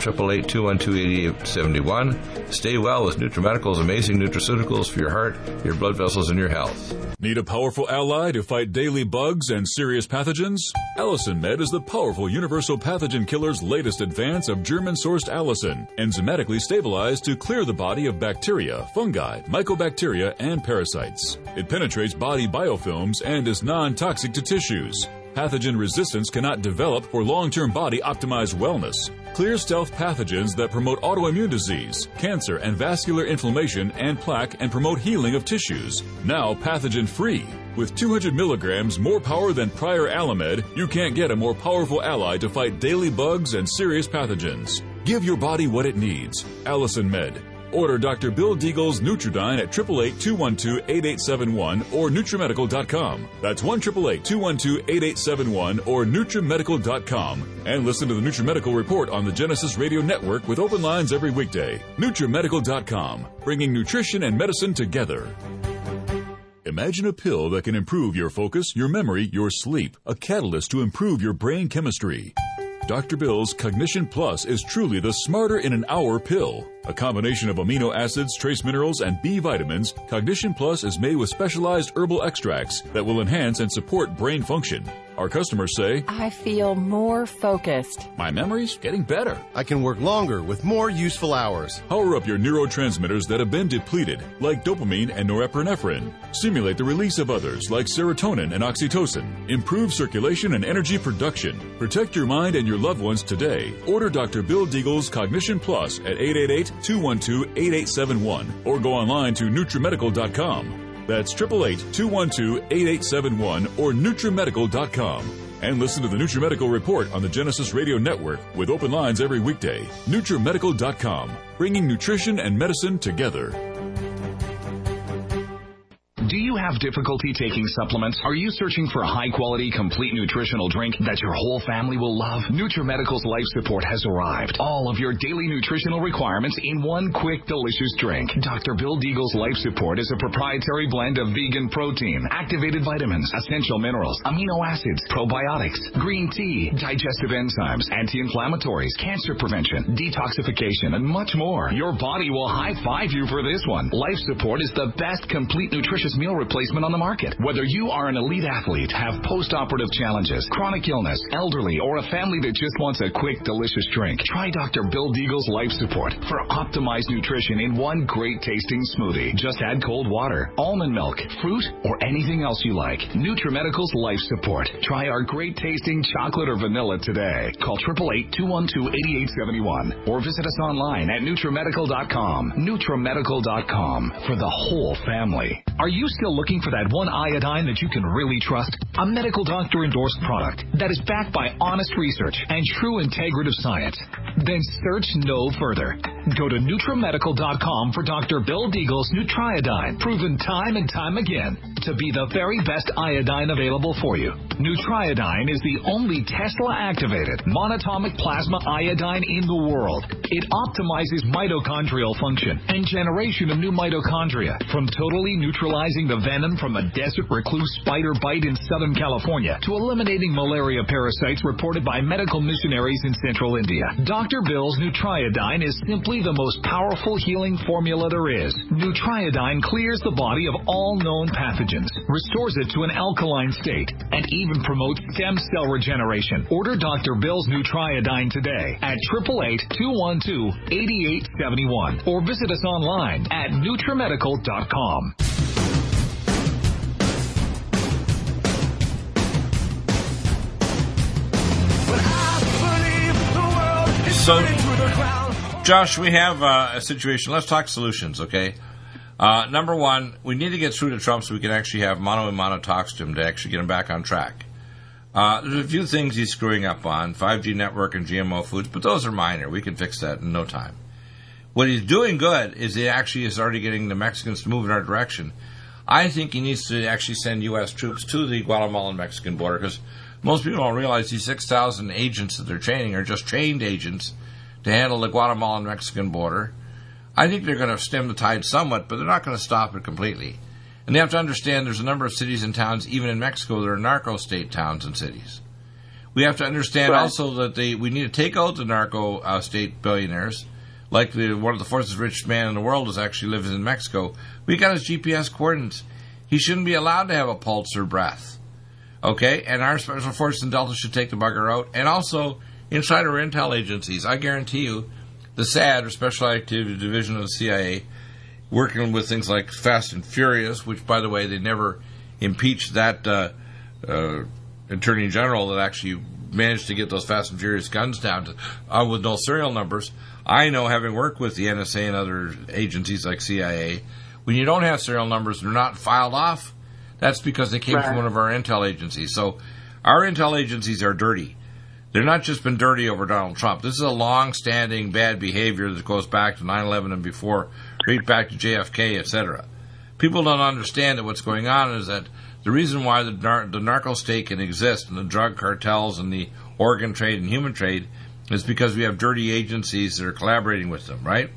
888-212-8871. Stay well with NutriMedical's amazing nutraceuticals for your heart, your blood vessels, and your health. Need a powerful ally to fight daily bugs and serious pathogens? Allicin Med is the powerful universal pathogen killer's latest advance of German-sourced allicin, enzymatically stabilized to clear the body of bacteria, fungi, mycobacteria, and parasites. It penetrates body biofilms and is non-toxic to tissues. Pathogen resistance cannot develop for long-term body-optimized wellness. Clear stealth pathogens that promote autoimmune disease, cancer and vascular inflammation and plaque and promote healing of tissues. Now pathogen-free. With 200 milligrams more power than prior Alamed, you can't get a more powerful ally to fight daily bugs and serious pathogens. Give your body what it needs. Allicin Med. Order Dr. Bill Deagle's Nutridyne at 888-212-8871 or NutriMedical.com. That's 1-888-212-8871 or NutriMedical.com. And listen to the NutriMedical Report on the Genesis Radio Network with open lines every weekday. NutriMedical.com, bringing nutrition and medicine together. Imagine a pill that can improve your focus, your memory, your sleep, a catalyst to improve your brain chemistry. Dr. Bill's Cognition Plus is truly the smarter in an hour pill. A combination of amino acids, trace minerals, and B vitamins, Cognition Plus is made with specialized herbal extracts that will enhance and support brain function. Our customers say, I feel more focused. My memory's getting better. I can work longer with more useful hours. Power up your neurotransmitters that have been depleted, like dopamine and norepinephrine. Stimulate the release of others, like serotonin and oxytocin. Improve circulation and energy production. Protect your mind and your loved ones today. Order Dr. Bill Deagle's Cognition Plus at 888-212-8871 or go online to NutriMedical.com. That's 888-212-8871 or NutriMedical.com. And listen to the NutriMedical Report on the Genesis Radio Network with open lines every weekday. NutriMedical.com, bringing nutrition and medicine together. Do you have difficulty taking supplements? Are you searching for a high-quality, complete nutritional drink that your whole family will love? NutriMedical's Life Support has arrived. All of your daily nutritional requirements in one quick, delicious drink. Dr. Bill Deagle's Life Support is a proprietary blend of vegan protein, activated vitamins, essential minerals, amino acids, probiotics, green tea, digestive enzymes, anti-inflammatories, cancer prevention, detoxification, and much more. Your body will high-five you for this one. Life Support is the best complete nutritious meal replacement on the market. Whether you are an elite athlete, have post-operative challenges, chronic illness, elderly, or a family that just wants a quick, delicious drink, try Dr. Bill Deagle's Life Support for optimized nutrition in one great tasting smoothie. Just add cold water, almond milk, fruit, or anything else you like. NutriMedical's Life Support. Try our great tasting chocolate or vanilla today. Call 888-212-8871 or visit us online at NutriMedical.com. NutriMedical.com for the whole family. Are you still looking for that one iodine that you can really trust? A medical doctor endorsed product that is backed by honest research and true integrative science? Then search no further. Go to NutriMedical.com for Dr. Bill Deagle's Nutriodine, proven time and time again to be the very best iodine available for you. Nutriodine is the only Tesla-activated monatomic plasma iodine in the world. It optimizes mitochondrial function and generation of new mitochondria, from totally neutralizing the venom from a desert recluse spider bite in Southern California to eliminating malaria parasites reported by medical missionaries in Central India. Dr. Bill's Nutriodine is simply the most powerful healing formula there is. Nutriodine clears the body of all known pathogens, restores it to an alkaline state, and even promotes stem cell regeneration. Order Dr. Bill's Nutriodine today at 888-212-8871 or visit us online at NutriMedical.com. So, Josh, we have a situation. Let's talk solutions, okay? Number one, we need to get through to Trump so we can actually have mano-a-mano talks to him to actually get him back on track. There's a few things he's screwing up on, 5G network and GMO foods, but those are minor. We can fix that in no time. What he's doing good is he actually is already getting the Mexicans to move in our direction. I think he needs to actually send U.S. troops to the Guatemalan-Mexican border, because most people don't realize these 6,000 agents that they're training are just trained agents to handle the Guatemalan-Mexican border. I think they're going to stem the tide somewhat, but they're not going to stop it completely. And they have to understand there's a number of cities and towns, even in Mexico, that are narco-state towns and cities. We have to understand also that we need to take out the narco-state billionaires. Like one of the fourth richest man in the world is actually lives in Mexico. We got his GPS coordinates. He shouldn't be allowed to have a pulse or breath. Okay? And our special forces in Delta should take the bugger out. And also, inside our intel agencies, I guarantee you, the SAD, or Special Activity Division of the CIA, working with things like Fast and Furious, which, by the way, they never impeached that Attorney General that actually managed to get those Fast and Furious guns down to, with no serial numbers. I know, having worked with the NSA and other agencies like CIA, when you don't have serial numbers, they're not filed off. That's because they came from one of our intel agencies. So our intel agencies are dirty. They've not just been dirty over Donald Trump. This is a long-standing bad behavior that goes back to 9/11 and before, right back to JFK, etc. People don't understand that what's going on is that the reason why the narco state can exist and the drug cartels and the organ trade and human trade is because we have dirty agencies that are collaborating with them, right?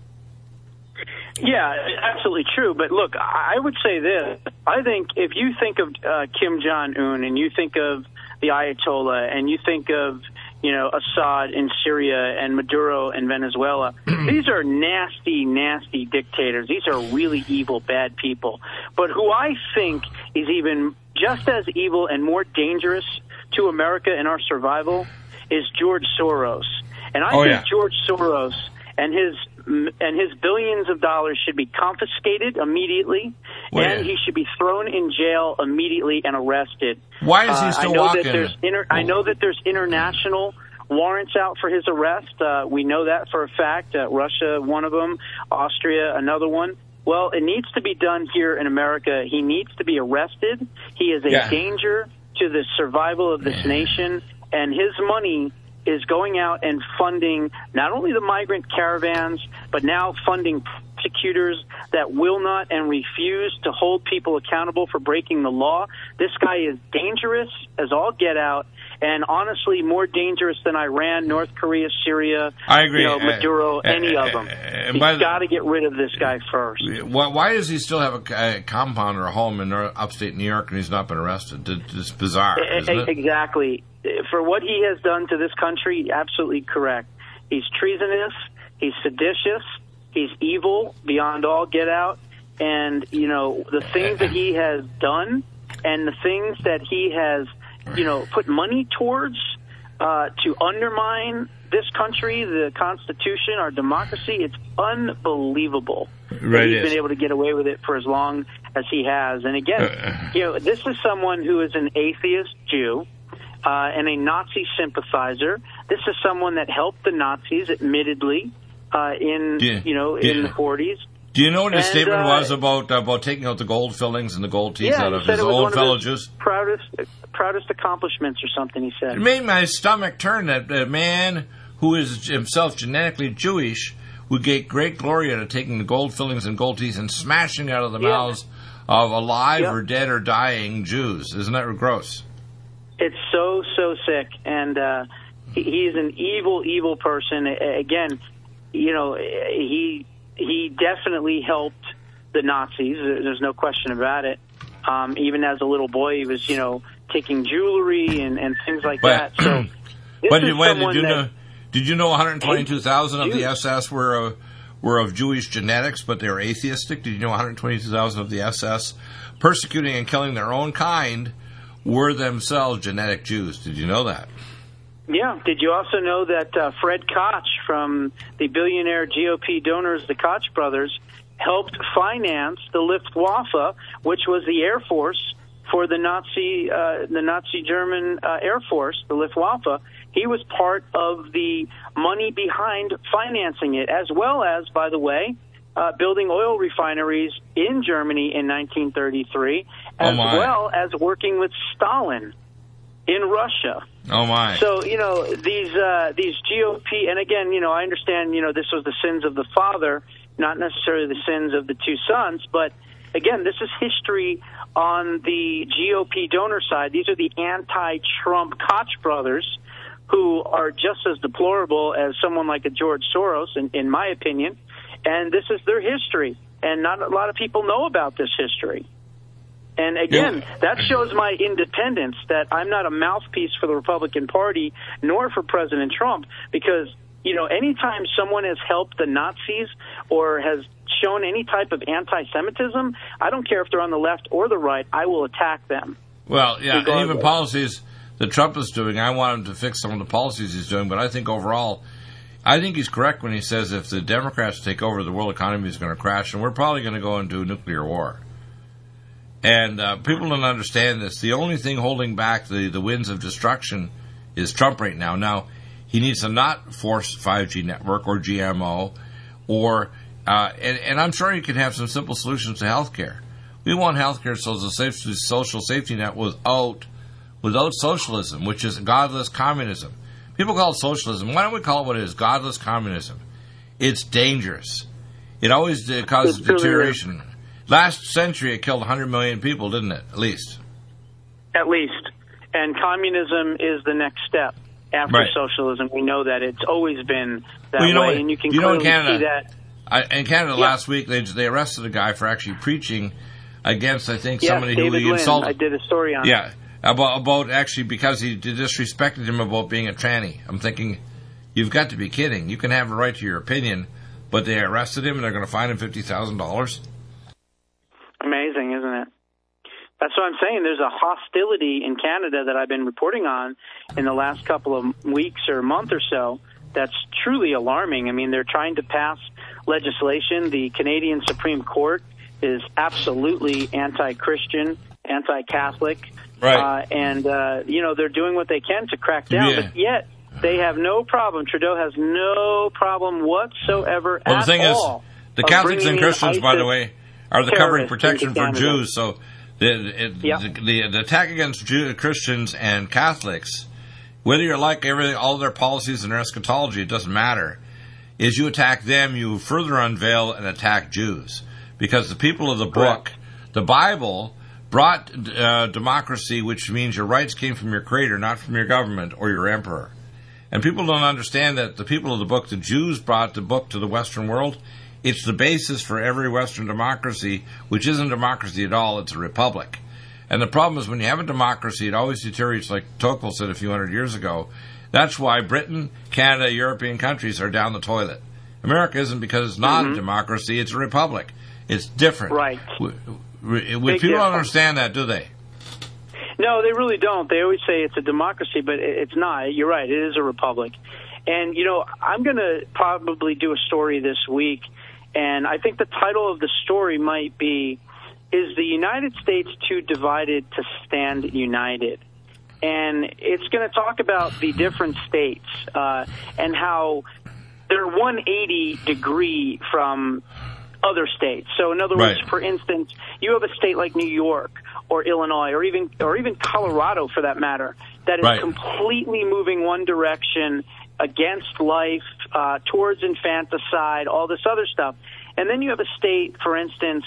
Yeah, absolutely true. But look, I would say this. I think if you think of Kim Jong-un and you think of the Ayatollah and you think of, Assad in Syria and Maduro in Venezuela, these are nasty, nasty dictators. These are really evil, bad people. But who I think is even just as evil and more dangerous to America and our survival is George Soros. And I think George Soros and his billions of dollars should be confiscated immediately, and he should be thrown in jail immediately and arrested. Why is he still walking? I know that there's international warrants out for his arrest. We know that for a fact. Russia, one of them. Austria, another one. Well, it needs to be done here in America. He needs to be arrested. He is a danger to the survival of this nation, and his money is going out and funding not only the migrant caravans, but now funding prosecutors that will not and refuse to hold people accountable for breaking the law. This guy is dangerous as all get out, and honestly more dangerous than Iran, North Korea, Syria, I agree. Maduro, any of them. He's got to get rid of this guy first. Why does he still have a compound or a home in upstate New York and he's not been arrested? It's bizarre, isn't it? Exactly. For what he has done to this country, absolutely correct. He's treasonous, he's seditious, he's evil beyond all get out, and, the things that he has done and the things that he has, put money towards to undermine this country, the Constitution, our democracy, it's unbelievable that he's been able to get away with it for as long as he has. And again, this is someone who is an atheist Jew, and a Nazi sympathizer. This is someone that helped the Nazis, admittedly, in the 40s. Do you know what his statement was about taking out the gold fillings and the gold teeth out of his old fellow Jews? Proudest accomplishments or something, he said. It made my stomach turn that a man who is himself genetically Jewish would get great glory out of taking the gold fillings and gold teeth and smashing out of the mouths of alive or dead or dying Jews. Isn't that gross? It's so sick, and he's an evil person. Again, he definitely helped the Nazis. There's no question about it. Even as a little boy, he was, taking jewelry and things like that. So, did you know 122,000 of the SS were of Jewish genetics, but they were atheistic? Did you know 122,000 of the SS persecuting and killing their own kind were themselves genetic Jews? Did you know that? Yeah. Did you also know that Fred Koch from the billionaire GOP donors, the Koch brothers, helped finance the Luftwaffe, which was the Air Force for the Nazi German Air Force, the Luftwaffe. He was part of the money behind financing it, as well as, by the way, building oil refineries in Germany in 1933, as well as working with Stalin in Russia. Oh, my. So, these GOP, and again, I understand, this was the sins of the father, not necessarily the sins of the two sons, but again, this is history on the GOP donor side. These are the anti-Trump Koch brothers, who are just as deplorable as someone like a George Soros, in my opinion. And this is their history, and not a lot of people know about this history. And again, that shows my independence, that I'm not a mouthpiece for the Republican Party nor for President Trump, because, anytime someone has helped the Nazis or has shown any type of anti-Semitism, I don't care if they're on the left or the right, I will attack them. Well, yeah, and even policies that Trump is doing, I want him to fix some of the policies he's doing, but I think overall, I think he's correct when he says if the Democrats take over, the world economy is going to crash, and we're probably going to go into a nuclear war. And people don't understand this. The only thing holding back the winds of destruction is Trump right now. Now, he needs to not force 5G network or GMO, or and I'm sure he can have some simple solutions to healthcare. We want healthcare so the social safety net without socialism, which is godless communism. People call it socialism. Why don't we call it what it is? Godless communism. It's dangerous. It always causes deterioration. Last century, it killed 100 million people, didn't it? At least. At least. And communism is the next step after socialism. We know that. It's always been that way, and you can clearly see that. In Canada last week, they arrested a guy for actually preaching against, I think, somebody David who he insulted. I did a story on it. About actually because he disrespected him about being a tranny. I'm thinking, you've got to be kidding. You can have a right to your opinion, but they arrested him and they're going to fine him $50,000. Amazing, isn't it? That's what I'm saying. There's a hostility in Canada that I've been reporting on in the last couple of weeks or month or so that's truly alarming. I mean, they're trying to pass legislation. The Canadian Supreme Court is absolutely anti-Christian, anti-Catholic. Right. They're doing what they can to crack down, but yet they have no problem. Trudeau has no problem whatsoever at all. The thing is, the Catholics and Christians, by the way, are the covering protection for Jews. So the attack against Christians and Catholics, whether you like everything, all their policies and their eschatology, it doesn't matter, is you attack them, you further unveil and attack Jews. Because the people of the book, the Bible, brought democracy, which means your rights came from your creator, not from your government or your emperor. And people don't understand that the people of the book, the Jews, brought the book to the Western world. It's the basis for every Western democracy, which isn't democracy at all, it's a republic. And the problem is when you have a democracy, it always deteriorates, like Tocqueville said a few hundred years ago. That's why Britain, Canada, European countries are down the toilet. America isn't because it's not a democracy, it's a republic. It's different. Right. People don't understand that, do they? No, they really don't. They always say it's a democracy, but it's not. You're right. It is a republic. And, I'm going to probably do a story this week, and I think the title of the story might be, Is the United States Too Divided to Stand United? And it's going to talk about the different states and how they're 180 degree from other states. So in other words, for instance, you have a state like New York or Illinois or even Colorado for that matter that is completely moving one direction against life, towards infanticide, all this other stuff. And then you have a state, for instance,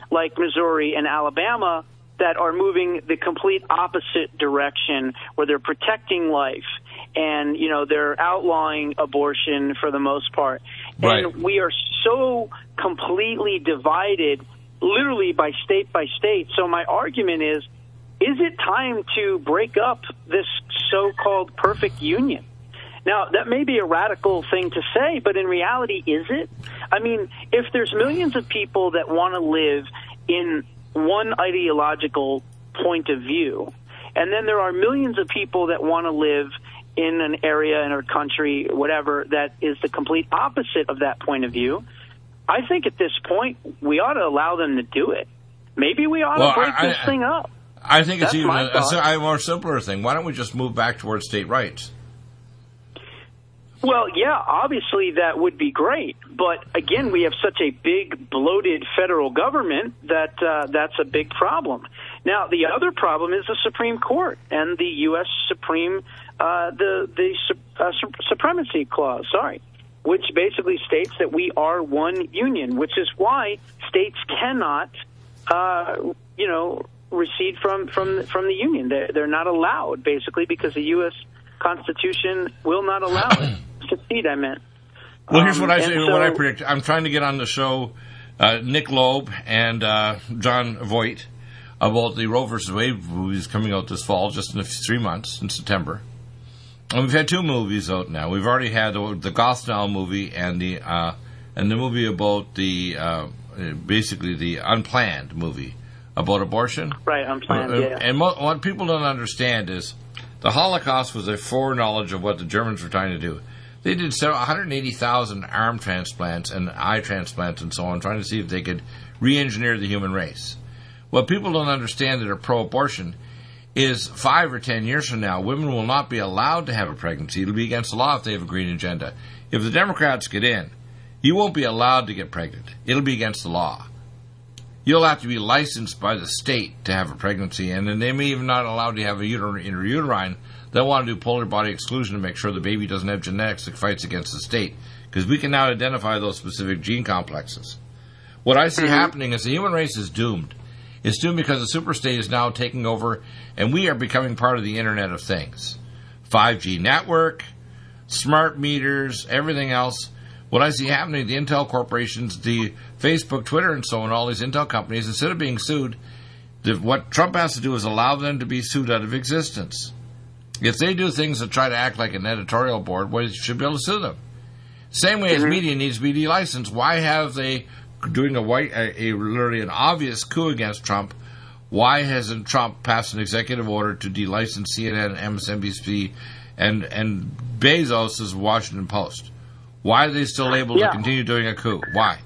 like Missouri and Alabama that are moving the complete opposite direction, where they're protecting life and, they're outlawing abortion for the most part. Right. And we are so completely divided, literally by state. So my argument is it time to break up this so-called perfect union? Now, that may be a radical thing to say, but in reality, is it? I mean, if there's millions of people that want to live in one ideological point of view, and then there are millions of people that want to live in an area, in a country, whatever, that is the complete opposite of that point of view, I think at this point we ought to allow them to do it. Maybe we ought to break this thing up. I think it's That's even my a more simpler thing. Why don't we just move back towards state rights? Well, yeah, obviously that would be great. But again, we have such a big, bloated federal government that that's a big problem. Now, the other problem is the Supreme Court and the U.S. Supreme, Supremacy Clause, which basically states that we are one union, which is why states cannot, recede from the union. They're not allowed, basically, because the U.S. Constitution will not allow it. Secede, I meant. Well, here's what I say. What I predict. I'm trying to get on the show Nick Loeb and John Voight about the Roe versus Wade movies coming out this fall, just in 3 months, in September. And we've had 2 movies out now. We've already had the Gosnell movie and the movie about the basically the Unplanned movie about abortion. Right, Unplanned. Yeah. And what people don't understand is the Holocaust was a foreknowledge of what the Germans were trying to do. They did 180,000 arm transplants and eye transplants and so on, trying to see if they could re-engineer the human race. What people don't understand that are pro-abortion is 5 or 10 years from now, women will not be allowed to have a pregnancy. It'll be against the law if they have a green agenda. If the Democrats get in, you won't be allowed to get pregnant. It'll be against the law. You'll have to be licensed by the state to have a pregnancy, and then they may even not allow you to have a intrauterine. They'll want to do polar body exclusion to make sure the baby doesn't have genetics that fights against the state, because we can now identify those specific gene complexes. What I see happening is the human race is doomed. It's doomed because the superstate is now taking over, and we are becoming part of the Internet of Things. 5G network, smart meters, everything else. What I see happening, the Intel corporations, the Facebook, Twitter, and so on, all these Intel companies, instead of being sued, what Trump has to do is allow them to be sued out of existence. If they do things that try to act like an editorial board, well, you should be able to sue them. Same way as media needs to be delicensed. Why have they doing literally an obvious coup against Trump? Why hasn't Trump passed an executive order to delicense CNN, MSNBC, and Bezos' Washington Post? Why are they still able to continue doing a coup? Why?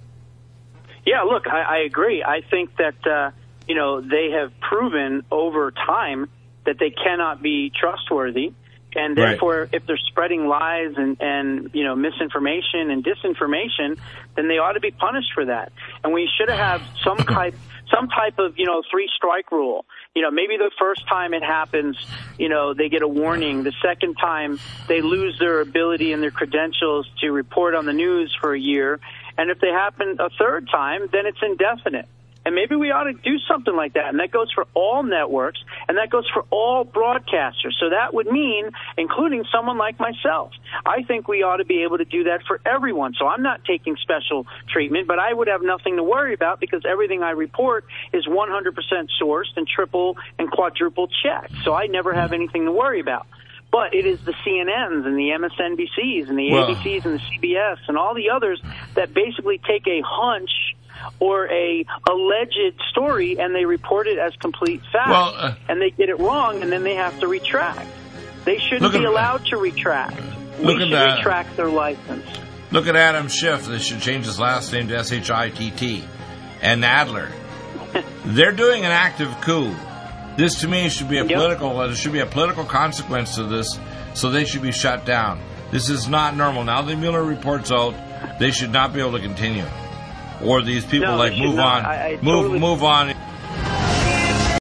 Yeah, look, I agree. I think that, they have proven over time that they cannot be trustworthy. And therefore, if they're spreading lies and misinformation and disinformation, then they ought to be punished for that. And we should have some type of, 3-strike rule. Maybe the first time it happens, they get a warning. The second time, they lose their ability and their credentials to report on the news for a year. And if they happen a third time, then it's indefinite. And maybe we ought to do something like that. And that goes for all networks, and that goes for all broadcasters. So that would mean, including someone like myself. I think we ought to be able to do that for everyone. So I'm not taking special treatment, but I would have nothing to worry about because everything I report is 100% sourced and triple and quadruple checked. So I never have anything to worry about. But it is the CNNs and the MSNBCs and the ABCs and the CBS and all the others that basically take a hunch or a alleged story and they report it as complete fact, and they get it wrong, and then they have to retract. They shouldn't be allowed to retract. We should retract their license. Look at Adam Schiff. They should change his last name to SHITT. And Nadler. They're doing an active coup. This, to me, should be a political. There should be a political consequence to this, so they should be shut down. This is not normal. Now the Mueller report's out. They should not be able to continue. Or these people move on. Move on.